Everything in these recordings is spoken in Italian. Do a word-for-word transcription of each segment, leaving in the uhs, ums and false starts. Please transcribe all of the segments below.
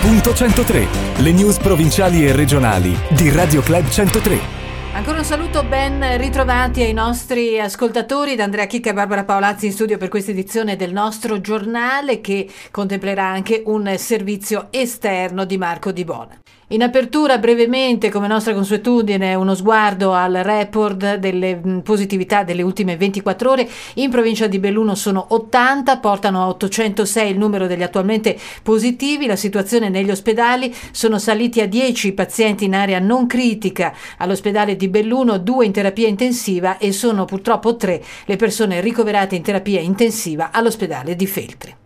punto centotré, le news provinciali e regionali di Radio Club centotré. Ancora un saluto ben ritrovati ai nostri ascoltatori da Andrea Chicca e Barbara Paolazzi in studio per questa edizione del nostro giornale, che contemplerà anche un servizio esterno di Marco Di Bona. In apertura, brevemente, come nostra consuetudine, uno sguardo al report delle positività delle ultime ventiquattro ore. In provincia di Belluno sono ottanta, portano a ottocentosei il numero degli attualmente positivi. La situazione negli ospedali: sono saliti a dieci i pazienti in area non critica all'ospedale di Belluno, due in terapia intensiva, e sono purtroppo tre le persone ricoverate in terapia intensiva all'ospedale di Feltre.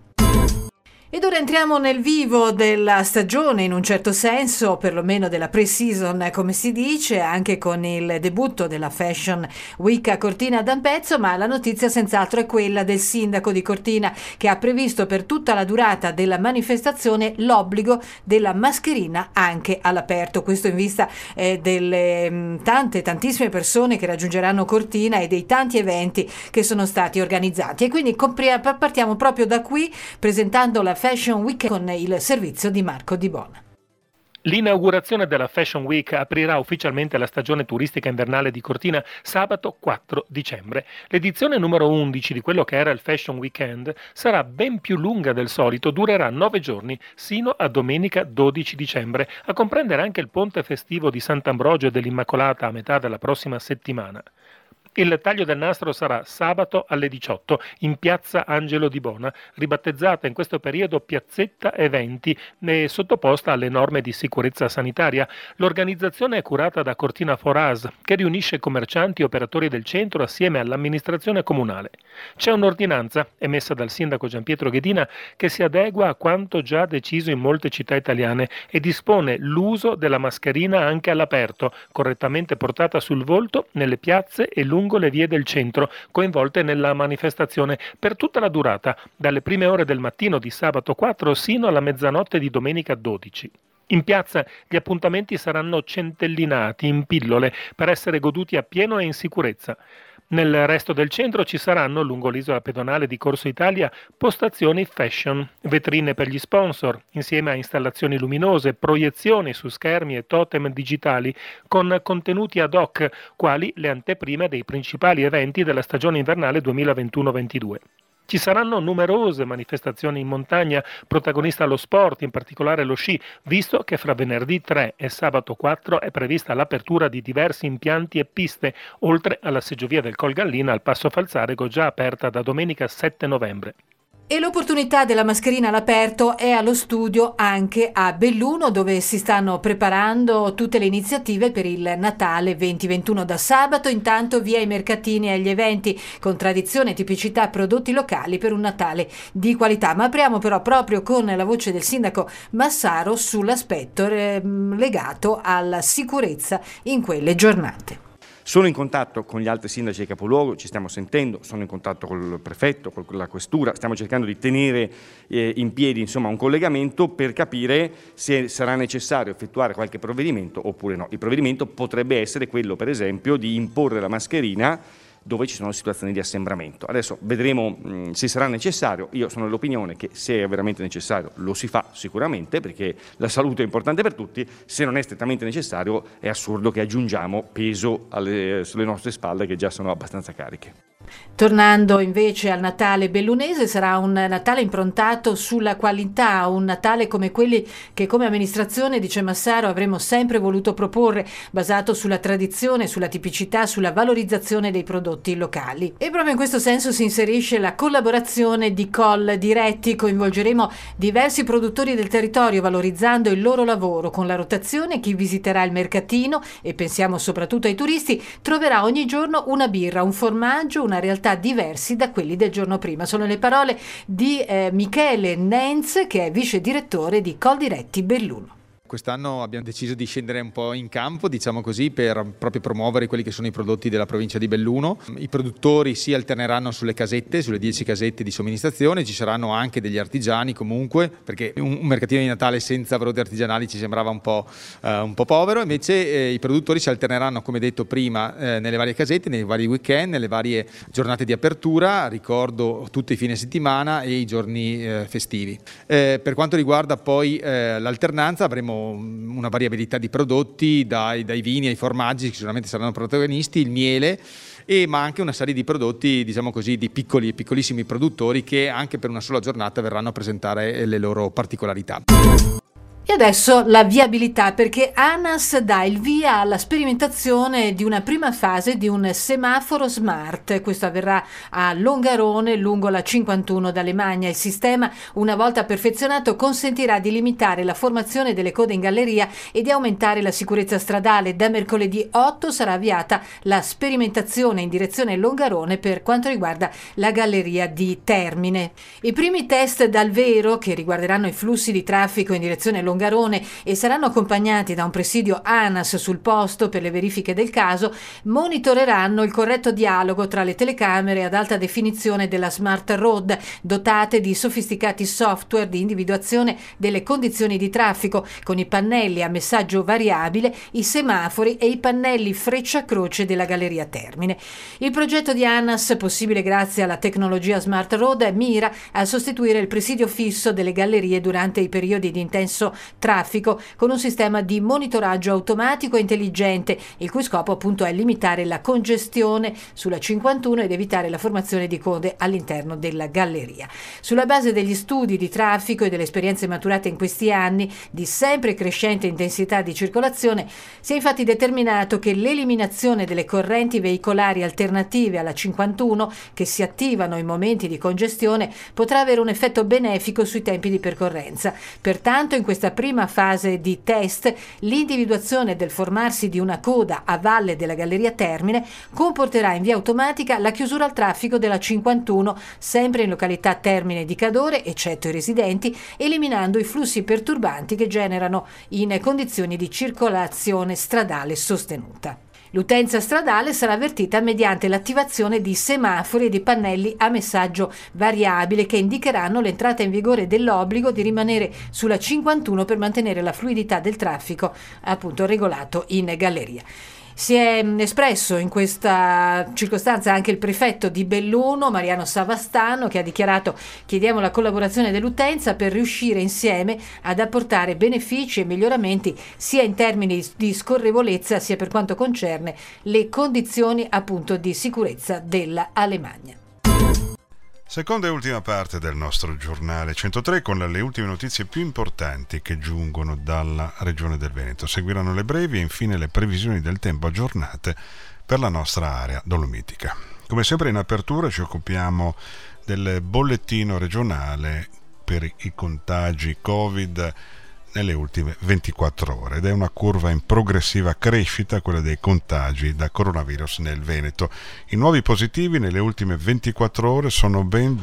Ed ora entriamo nel vivo della stagione, in un certo senso, perlomeno della pre-season, come si dice, anche con il debutto della Fashion Week a Cortina d'Ampezzo, ma la notizia senz'altro è quella del sindaco di Cortina, che ha previsto per tutta la durata della manifestazione l'obbligo della mascherina anche all'aperto. Questo in vista eh, delle mh, tante, tantissime persone che raggiungeranno Cortina e dei tanti eventi che sono stati organizzati. E quindi compri- partiamo proprio da qui, presentando la Fashion Week con il servizio di Marco Di Bona. L'inaugurazione della Fashion Week aprirà ufficialmente la stagione turistica invernale di Cortina sabato quattro dicembre. L'edizione numero undici di quello che era il Fashion Weekend sarà ben più lunga del solito, durerà nove giorni sino a domenica dodici dicembre, a comprendere anche il ponte festivo di Sant'Ambrogio e dell'Immacolata a metà della prossima settimana. Il taglio del nastro sarà sabato alle diciotto in piazza Angelo Di Bona, ribattezzata in questo periodo Piazzetta Eventi e sottoposta alle norme di sicurezza sanitaria. L'organizzazione è curata da Cortina Foras, che riunisce commercianti e operatori del centro assieme all'amministrazione comunale. C'è un'ordinanza emessa dal sindaco Gianpietro Ghedina che si adegua a quanto già deciso in molte città italiane e dispone l'uso della mascherina anche all'aperto, correttamente portata sul volto nelle piazze e lungo le vie del centro coinvolte nella manifestazione per tutta la durata, dalle prime ore del mattino di sabato quattro sino alla mezzanotte di domenica dodici. In piazza gli appuntamenti saranno centellinati in pillole per essere goduti appieno e in sicurezza. Nel resto del centro ci saranno, lungo l'isola pedonale di Corso Italia, postazioni fashion, vetrine per gli sponsor, insieme a installazioni luminose, proiezioni su schermi e totem digitali con contenuti ad hoc, quali le anteprime dei principali eventi della stagione invernale duemilaventuno ventidue. Ci saranno numerose manifestazioni in montagna, protagonista lo sport, in particolare lo sci, visto che fra venerdì tre e sabato quattro è prevista l'apertura di diversi impianti e piste, oltre alla seggiovia del Col Gallina al Passo Falzarego, già aperta da domenica sette novembre. E l'opportunità della mascherina all'aperto è allo studio anche a Belluno, dove si stanno preparando tutte le iniziative per il Natale venti ventuno. Da sabato intanto via i mercatini e agli eventi con tradizione, tipicità, prodotti locali per un Natale di qualità. Ma apriamo però proprio con la voce del sindaco Massaro sull'aspetto eh, legato alla sicurezza in quelle giornate. Sono in contatto con gli altri sindaci del capoluogo, ci stiamo sentendo, sono in contatto col prefetto, con la questura, stiamo cercando di tenere eh, in piedi insomma un collegamento per capire se sarà necessario effettuare qualche provvedimento oppure no. Il provvedimento potrebbe essere quello, per esempio, di imporre la mascherina dove ci sono situazioni di assembramento. Adesso vedremo mh, se sarà necessario. Io sono dell'opinione che se è veramente necessario lo si fa sicuramente, perché la salute è importante per tutti. Se non è strettamente necessario è assurdo che aggiungiamo peso alle, sulle nostre spalle, che già sono abbastanza cariche. Tornando invece al Natale bellunese, sarà un Natale improntato sulla qualità, un Natale come quelli che come amministrazione, dice Massaro, avremmo sempre voluto proporre, basato sulla tradizione, sulla tipicità, sulla valorizzazione dei prodotti locali. E proprio in questo senso si inserisce la collaborazione di Col Diretti. Coinvolgeremo diversi produttori del territorio valorizzando il loro lavoro. Con la rotazione chi visiterà il mercatino, e pensiamo soprattutto ai turisti, troverà ogni giorno una birra, un formaggio, una realtà diversi da quelli del giorno prima. Sono le parole di eh, Michele Nenz, che è vice direttore di Col Diretti Belluno. Quest'anno abbiamo deciso di scendere un po' in campo, diciamo così, per proprio promuovere quelli che sono i prodotti della provincia di Belluno. I produttori si alterneranno sulle casette, sulle dieci casette di somministrazione, ci saranno anche degli artigiani comunque, perché un mercatino di Natale senza prodotti artigianali ci sembrava un po', eh, un po' povero, invece eh, i produttori si alterneranno, come detto prima, eh, nelle varie casette, nei vari weekend, nelle varie giornate di apertura, ricordo tutti i fine settimana e i giorni eh, festivi. Eh, per quanto riguarda poi eh, l'alternanza, avremo una variabilità di prodotti, dai, dai vini ai formaggi, che sicuramente saranno protagonisti, il miele, e ma anche una serie di prodotti, diciamo così, di piccoli e piccolissimi produttori che anche per una sola giornata verranno a presentare le loro particolarità. E adesso la viabilità, perché ANAS dà il via alla sperimentazione di una prima fase di un semaforo smart. Questo avverrà a Longarone, lungo la cinquantuno da Lemagna. Il sistema, una volta perfezionato, consentirà di limitare la formazione delle code in galleria e di aumentare la sicurezza stradale. Da mercoledì otto sarà avviata la sperimentazione in direzione Longarone per quanto riguarda la galleria di Termine. I primi test dal vero, che riguarderanno i flussi di traffico in direzione Longarone, e saranno accompagnati da un presidio ANAS sul posto per le verifiche del caso, monitoreranno il corretto dialogo tra le telecamere ad alta definizione della Smart Road, dotate di sofisticati software di individuazione delle condizioni di traffico, con i pannelli a messaggio variabile, i semafori e i pannelli freccia-croce della galleria Termine. Il progetto di ANAS, possibile grazie alla tecnologia Smart Road, mira a sostituire il presidio fisso delle gallerie durante i periodi di intenso traffico con un sistema di monitoraggio automatico e intelligente, il cui scopo appunto è limitare la congestione sulla cinquantuno ed evitare la formazione di code all'interno della galleria. Sulla base degli studi di traffico e delle esperienze maturate in questi anni di sempre crescente intensità di circolazione, si è infatti determinato che l'eliminazione delle correnti veicolari alternative alla cinquantuno, che si attivano in momenti di congestione, potrà avere un effetto benefico sui tempi di percorrenza. Pertanto in questa prima fase di test, l'individuazione del formarsi di una coda a valle della galleria Termine comporterà in via automatica la chiusura al traffico della cinquantuno, sempre in località Termine di Cadore, eccetto i residenti, eliminando i flussi perturbanti che generano in condizioni di circolazione stradale sostenuta. L'utenza stradale sarà avvertita mediante l'attivazione di semafori e di pannelli a messaggio variabile che indicheranno l'entrata in vigore dell'obbligo di rimanere sulla cinquantuno per mantenere la fluidità del traffico, appunto regolato in galleria. Si è espresso in questa circostanza anche il prefetto di Belluno, Mariano Savastano, che ha dichiarato: chiediamo la collaborazione dell'utenza per riuscire insieme ad apportare benefici e miglioramenti sia in termini di scorrevolezza sia per quanto concerne le condizioni appunto di sicurezza della Alemagna. Seconda e ultima parte del nostro giornale centotré con le ultime notizie più importanti che giungono dalla regione del Veneto. Seguiranno le brevi e infine le previsioni del tempo aggiornate per la nostra area dolomitica. Come sempre in apertura ci occupiamo del bollettino regionale per i contagi Covid nelle ultime ventiquattro ore ed è una curva in progressiva crescita quella dei contagi da coronavirus nel Veneto. I nuovi positivi nelle ultime ventiquattro ore sono ben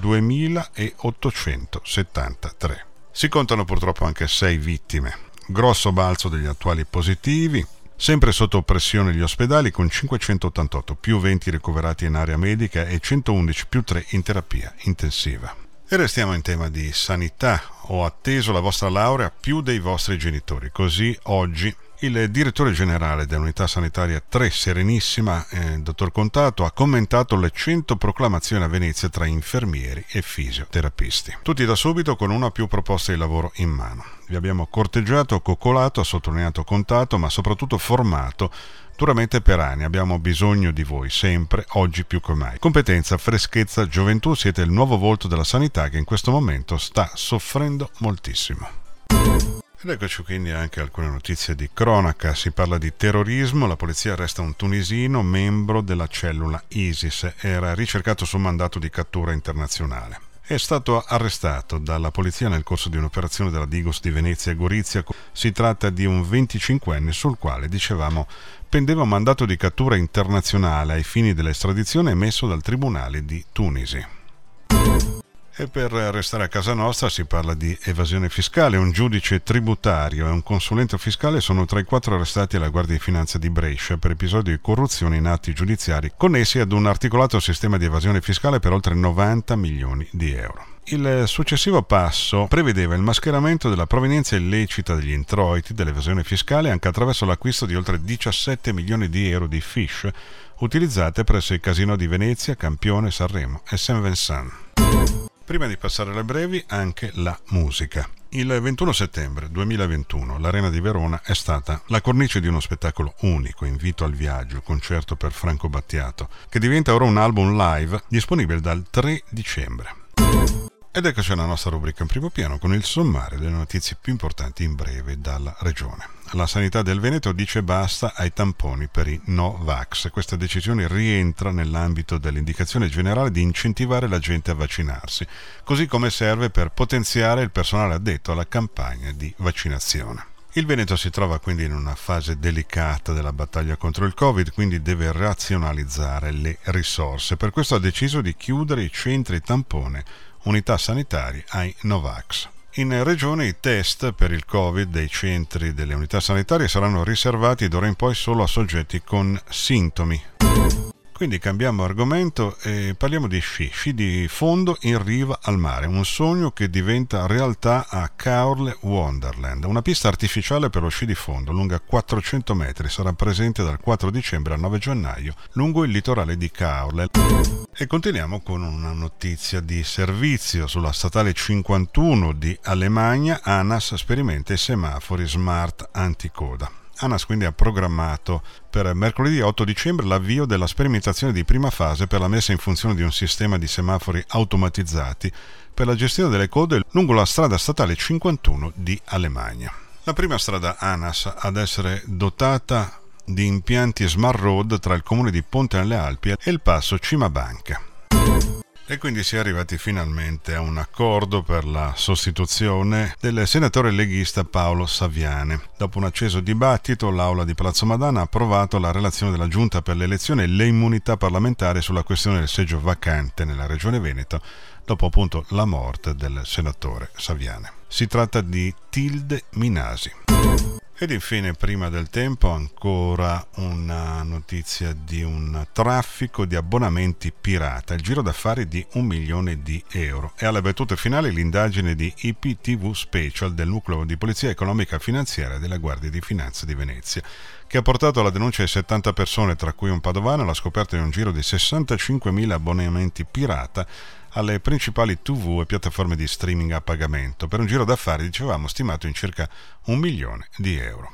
duemilaottocentosettantatré. Si contano purtroppo anche sei vittime. Grosso balzo degli attuali positivi, sempre sotto pressione gli ospedali con cinquecentottantotto più venti ricoverati in area medica e centoundici più tre in terapia intensiva. E restiamo in tema di sanità. Ho atteso la vostra laurea più dei vostri genitori. Così oggi il direttore generale dell'unità sanitaria tre Serenissima, eh, dottor Contato, ha commentato le cento proclamazioni a Venezia tra infermieri e fisioterapisti. Tutti da subito con una o più proposte di lavoro in mano. Vi abbiamo corteggiato, coccolato, ha sottolineato Contato, ma soprattutto formato duramente per anni. Abbiamo bisogno di voi sempre, oggi più che mai. Competenza, freschezza, gioventù, siete il nuovo volto della sanità che in questo momento sta soffrendo moltissimo. Ed eccoci quindi anche alcune notizie di cronaca. Si parla di terrorismo, la polizia arresta un tunisino membro della cellula ISIS, era ricercato su mandato di cattura internazionale. È stato arrestato dalla polizia nel corso di un'operazione della Digos di Venezia e Gorizia. Si tratta di un venticinquenne sul quale, dicevamo, pendeva un mandato di cattura internazionale ai fini dell'estradizione emesso dal Tribunale di Tunisi. E per restare a casa nostra si parla di evasione fiscale. Un giudice tributario e un consulente fiscale sono tra i quattro arrestati alla Guardia di Finanza di Brescia per episodi di corruzione in atti giudiziari connessi ad un articolato sistema di evasione fiscale per oltre novanta milioni di euro. Il successivo passo prevedeva il mascheramento della provenienza illecita degli introiti dell'evasione fiscale anche attraverso l'acquisto di oltre diciassette milioni di euro di fiche utilizzate presso i casinò di Venezia, Campione, Sanremo e Saint Vincent. Prima di passare alle brevi, anche la musica. Il ventuno settembre duemilaventuno l'Arena di Verona è stata la cornice di uno spettacolo unico, Invito al viaggio, concerto per Franco Battiato, che diventa ora un album live disponibile dal tre dicembre. Ed eccoci alla nostra rubrica in primo piano con il sommario delle notizie più importanti in breve dalla regione. La sanità del Veneto dice basta ai tamponi per i no-vax. Questa decisione rientra nell'ambito dell'indicazione generale di incentivare la gente a vaccinarsi, così come serve per potenziare il personale addetto alla campagna di vaccinazione. Il Veneto si trova quindi in una fase delicata della battaglia contro il Covid, quindi deve razionalizzare le risorse. Per questo ha deciso di chiudere i centri tampone unità sanitarie ai Novax. In regione i test per il Covid dei centri delle unità sanitarie saranno riservati d'ora in poi solo a soggetti con sintomi. Quindi cambiamo argomento e parliamo di sci, sci di fondo in riva al mare, un sogno che diventa realtà a Caorle Wonderland. Una pista artificiale per lo sci di fondo lunga quattrocento metri sarà presente dal quattro dicembre al nove gennaio lungo il litorale di Caorle. E continuiamo con una notizia di servizio. Sulla statale cinquantuno di Alemagna ANAS sperimenta i semafori smart anticoda. ANAS quindi ha programmato per mercoledì otto dicembre l'avvio della sperimentazione di prima fase per la messa in funzione di un sistema di semafori automatizzati per la gestione delle code lungo la strada statale cinquantuno di Alemagna. La prima strada ANAS ad essere dotata di impianti Smart Road tra il comune di Ponte alle Alpi e il passo Cimabanca. E quindi si è arrivati finalmente a un accordo per la sostituzione del senatore leghista Paolo Saviane. Dopo un acceso dibattito, l'Aula di Palazzo Madama ha approvato la relazione della Giunta per le elezioni e le immunità parlamentari sulla questione del seggio vacante nella Regione Veneto, dopo appunto la morte del senatore Saviane. Si tratta di Tilde Minasi. Ed infine, prima del tempo, ancora una notizia di un traffico di abbonamenti pirata, il giro d'affari di un milione di euro. E alle battute finali l'indagine di I P T V Special del Nucleo di Polizia Economica Finanziaria della Guardia di Finanza di Venezia, che ha portato alla denuncia di settanta persone, tra cui un padovano, alla scoperta di un giro di sessantacinquemila abbonamenti pirata alle principali tivù e piattaforme di streaming a pagamento, per un giro d'affari, dicevamo, stimato in circa un milione di euro.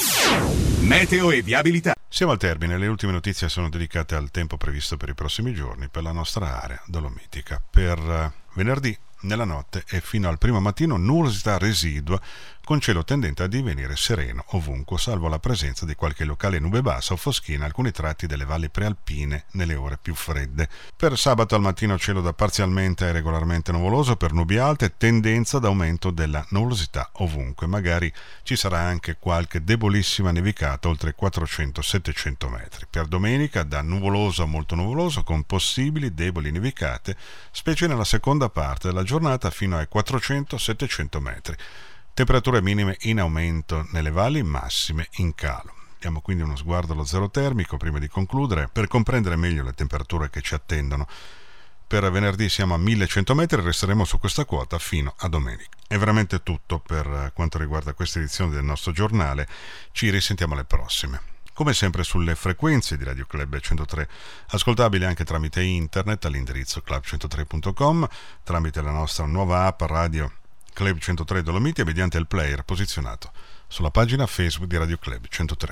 Meteo e viabilità. Siamo al termine, le ultime notizie sono dedicate al tempo previsto per i prossimi giorni per la nostra area dolomitica. Per venerdì, nella notte e fino al primo mattino, nuvolosità residua con cielo tendente a divenire sereno ovunque, salvo la presenza di qualche locale nube bassa o foschia in alcuni tratti delle valli prealpine nelle ore più fredde. Per sabato al mattino cielo da parzialmente e regolarmente nuvoloso per nubi alte, tendenza d'aumento della nuvolosità ovunque. Magari ci sarà anche qualche debolissima nevicata oltre quattrocento settecento metri. Per domenica da nuvoloso a molto nuvoloso con possibili deboli nevicate, specie nella seconda parte della giornata fino ai quattrocento settecento metri. Temperature minime in aumento nelle valli, massime in calo. Diamo quindi uno sguardo allo zero termico prima di concludere per comprendere meglio le temperature che ci attendono. Per venerdì siamo a millecento metri e resteremo su questa quota fino a domenica. È veramente tutto per quanto riguarda questa edizione del nostro giornale. Ci risentiamo alle prossime. Come sempre sulle frequenze di Radio Club centotré, ascoltabili anche tramite internet all'indirizzo club centotré punto com, tramite la nostra nuova app Radio Club centotré Dolomiti e mediante il player posizionato sulla pagina Facebook di Radio Club centotré.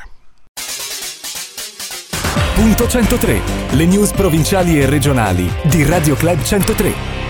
Punto centotré, le news provinciali e regionali di Radio Club centotré.